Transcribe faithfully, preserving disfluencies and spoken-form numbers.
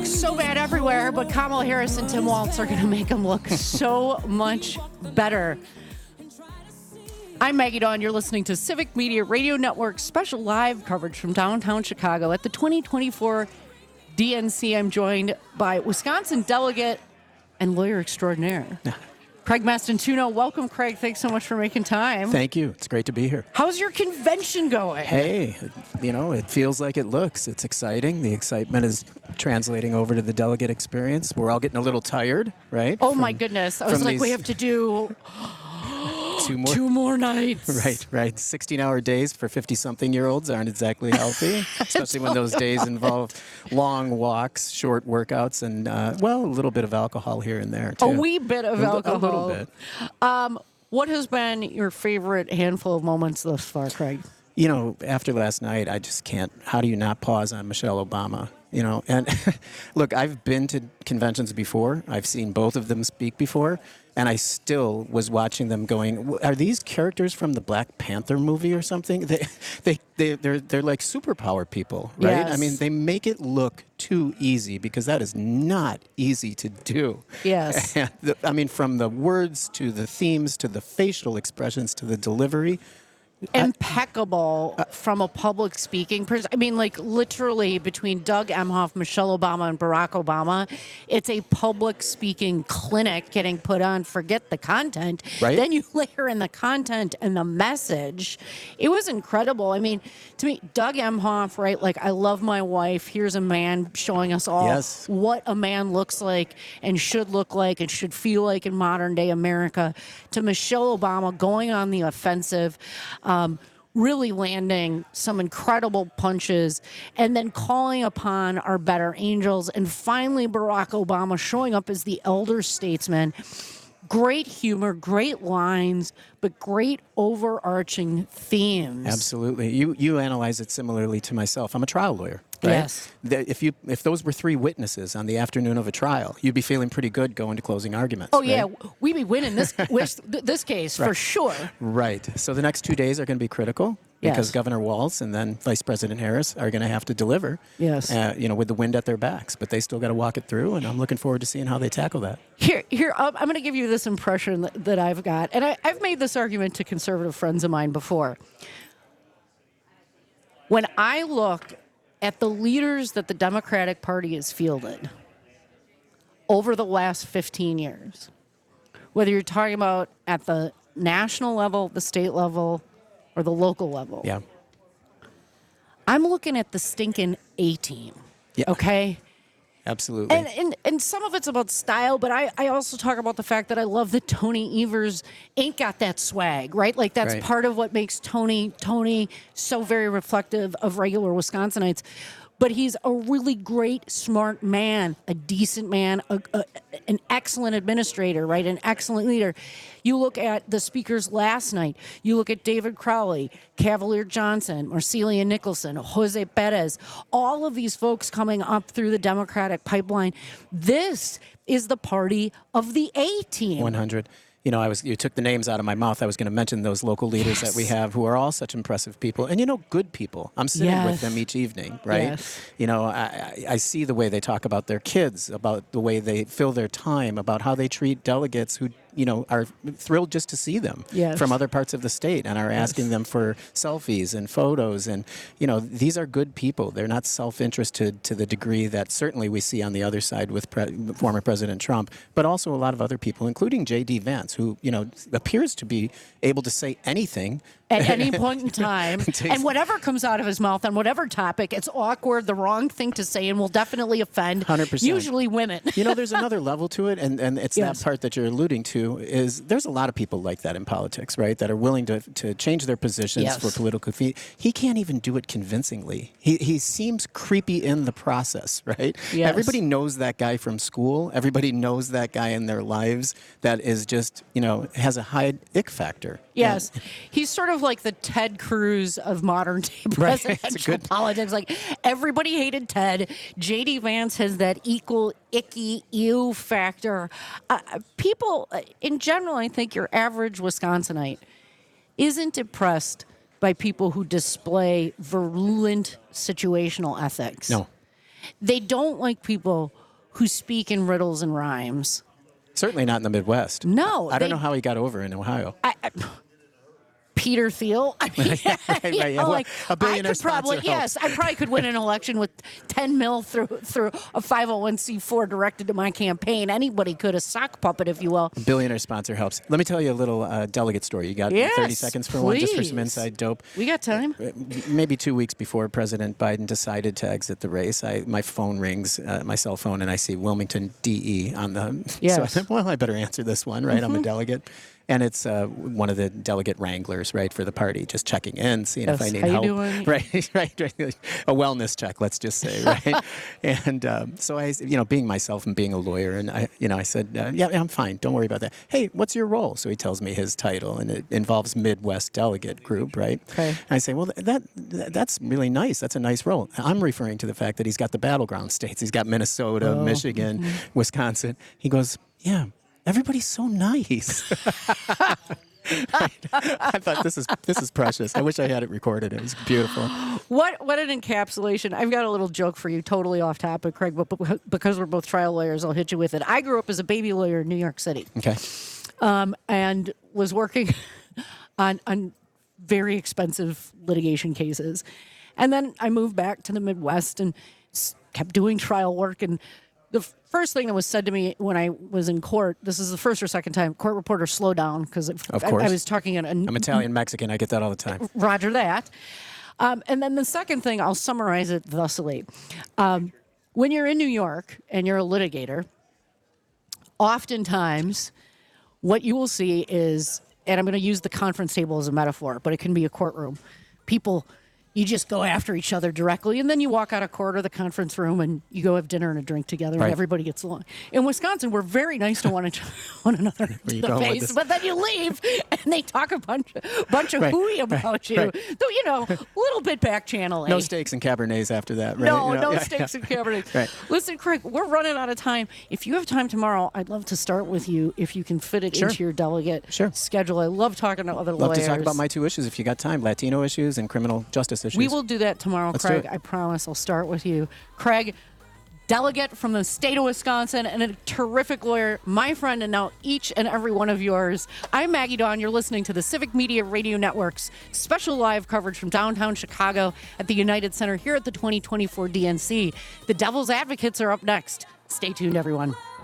look so bad everywhere, but Kamala Harris and Tim Walz are going to make them look so much better. I'm Maggie Dawn. You're listening to Civic Media Radio Network special live coverage from downtown Chicago at the twenty twenty-four D N C. I'm joined by Wisconsin delegate and lawyer extraordinaire, Craig Mastantuono. Welcome, Craig. Thanks so much for making time. Thank you. It's great to be here. How's your convention going? Hey, you know, it feels like it looks. It's exciting. The excitement is translating over to the delegate experience. We're all getting a little tired, right? Oh, from, my goodness. I was like, we have to do two more. two more nights. Right, right. sixteen-hour days for fifty-something-year-olds aren't exactly healthy, especially when those days involve long walks, short workouts, and, uh, well, a little bit of alcohol here and there, too. A wee bit of a, alcohol. A little bit. Um, what has been your favorite handful of moments thus far, Craig? You know, after last night, I just can't. How do you not pause on Michelle Obama? You know, and look, I've been to conventions before. I've seen both of them speak before, and I still was watching them going, are these characters from the Black Panther movie or something? They, they, they, they're, they're like superpower people, right? Yes. I mean, they make it look too easy because that is not easy to do. Yes. And the, I mean, from the words to the themes to the facial expressions to the delivery. Impeccable uh, from a public speaking person. I mean, like literally between Doug Emhoff, Michelle Obama, and Barack Obama, it's a public speaking clinic getting put on. Forget the content. Right. Then you layer in the content and the message. It was incredible. I mean, to me, Doug Emhoff, right? Like, I love my wife. Here's a man showing us all yes. what a man looks like and should look like and should feel like in modern day America. To Michelle Obama going on the offensive. Um, really landing some incredible punches and then calling upon our better angels. And finally, Barack Obama showing up as the elder statesman. Great humor, great lines, but great overarching themes. Absolutely. You you analyze it similarly to myself. I'm a trial lawyer. Right? Yes. The, if you if those were three witnesses on the afternoon of a trial, you'd be feeling pretty good going to closing arguments. Oh, right? yeah. We'd be winning this this case right. for sure. Right. So the next two days are going to be critical because yes. Governor Walz and then Vice President Harris are going to have to deliver, yes. uh, you know, with the wind at their backs. But they still got to walk it through, and I'm looking forward to seeing how they tackle that. Here, here I'm going to give you this impression that, that I've got. And I, I've made this argument to conservative friends of mine before. When I look at the leaders that the Democratic Party has fielded over the last fifteen years, whether you're talking about at the national level, the state level, or the local level, Yeah. I'm looking at the stinking A-team, Yeah. okay? Absolutely. And, and and some of it's about style, but I, I also talk about the fact that I love that Tony Evers ain't got that swag, right? Like that's right. part of what makes Tony Tony so very reflective of regular Wisconsinites. But he's a really great, smart man, a decent man, a, a, an excellent administrator, right? An excellent leader. You look at the speakers last night. You look at David Crowley, Cavalier Johnson, Marcelia Nicholson, Jose Perez, all of these folks coming up through the Democratic pipeline. This is the party of the A-team. one hundred. You know, I was you took the names out of my mouth. I was going to mention those local leaders yes. that we have who are all such impressive people. And, you know, good people. I'm sitting yes. with them each evening, right? Yes. You know, I, I see the way they talk about their kids, about the way they fill their time, about how they treat delegates who, you know, are thrilled just to see them yes. from other parts of the state and are yes. asking them for selfies and photos. And, you know, these are good people. They're not self-interested to the degree that certainly we see on the other side with pre- former President Trump, but also a lot of other people, including J D. Vance, who, you know, appears to be able to say anything at any point in time. And whatever comes out of his mouth on whatever topic, it's awkward, the wrong thing to say, and will definitely offend one hundred percent. Usually women. You know, there's another level to it, and, and it's yes. that part that you're alluding to, is there's a lot of people like that in politics, right, that are willing to, to change their positions yes. for political fee. He can't even do it convincingly. He, he seems creepy in the process, right? Yes. Everybody knows that guy from school. Everybody knows that guy in their lives that is just, you know, has a high ick factor. Yes. And he's sort of like the Ted Cruz of modern day presidential right. politics. Like, everybody hated Ted. J D. Vance has that equal icky ew factor. Uh, people, uh, in general, I think your average Wisconsinite isn't impressed by people who display virulent situational ethics. No. They don't like people who speak in riddles and rhymes. Certainly not in the Midwest. No, I, I don't they- know how he got over in Ohio. I, I, Peter Thiel. I mean, right, right, you yeah. know, Well, like, a billionaire I could probably sponsor yes, helps. I probably could win an election with ten mil through through a five oh one c four directed to my campaign. Anybody could, a sock puppet, if you will. Billionaire sponsor helps. Let me tell you a little uh, delegate story. You got Yes, thirty seconds for one, just for some please. inside dope. We got time. Maybe two weeks before President Biden decided to exit the race, I, my phone rings, uh, my cell phone, and I see Wilmington D E on the. So I Yes. said, well, I better answer this one, right? I'm a delegate. And it's uh, one of the delegate wranglers, right, for the party, just checking in, seeing if Yes, I need how you help. doing? Right, right, right. A wellness check, let's just say, right? and um, so I, you know, being myself and being a lawyer, and I, you know, I said, uh, yeah, I'm fine. Don't worry about that. Hey, what's your role? So he tells me his title, and it involves Midwest Delegate Group, right? Okay. And I say, well, that, that that's really nice. That's a nice role. I'm referring to the fact that he's got the battleground states. He's got Minnesota, Oh. Michigan, Wisconsin. He goes, yeah, everybody's so nice. I thought this is this is precious. I wish I had it recorded. It was beautiful. What what an encapsulation. I've got a little joke for you, totally off topic, Craig, but but because we're both trial lawyers, I'll hit you with it. I grew up as a baby lawyer in New York City, Okay. um, and was working on on very expensive litigation cases. And then I moved back to the Midwest and s- kept doing trial work. And the f- first thing that was said to me when I was in court, this is the first or second time, court reporter, slow down, because Of I, course. I was talking in a I'm Italian Mexican. I get that all the time. Roger that. Um, and then the second thing, I'll summarize it thusly. Um, when you're in New York and you're a litigator, oftentimes what you will see is, and I'm going to use the conference table as a metaphor, but it can be a courtroom. People, you just go after each other directly, and then you walk out of court or the conference room and you go have dinner and a drink together, Right. and everybody gets along. In Wisconsin, we're very nice to one, each- one another to you the going with face, this? but then you leave and they talk a bunch, bunch of Right, hooey about you. right. Though, you know, a little bit back channeling. No steaks and Cabernets after that, right? No, You know, no yeah, steaks yeah. and Cabernet. Right. Listen, Craig, we're running out of time. If you have time tomorrow, I'd love to start with you if you can fit it Sure. into your delegate Sure. schedule. I love talking to other Love lawyers. to talk about my two issues if you got time: Latino issues and criminal justice issues. We will do that tomorrow, Let's do Craig. it. I promise. I'll start with you. Craig, delegate from the state of Wisconsin and a terrific lawyer, my friend, and now each and every one of yours. I'm Maggie Dawn. You're listening to the Civic Media Radio Network's special live coverage from downtown Chicago at the United Center here at the twenty twenty-four D N C. The Devil's Advocates are up next. Stay tuned, everyone.